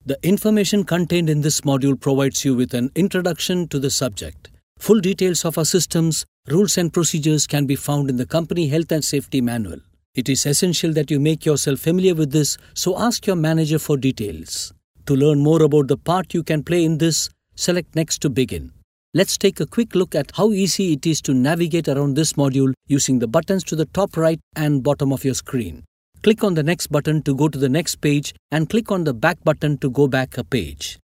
The information contained in this module provides you with an introduction to the subject. Full details of our systems, rules and procedures can be found in the Company Health and Safety Manual. It is essential that you make yourself familiar with this, so ask your manager for details. To learn more about the part you can play in this, select Next to begin. Let's take a quick look at how easy it is to navigate around this module using the buttons to the top right and bottom of your screen. Click on the Next button to go to the next page and click on the Back button to go back a page.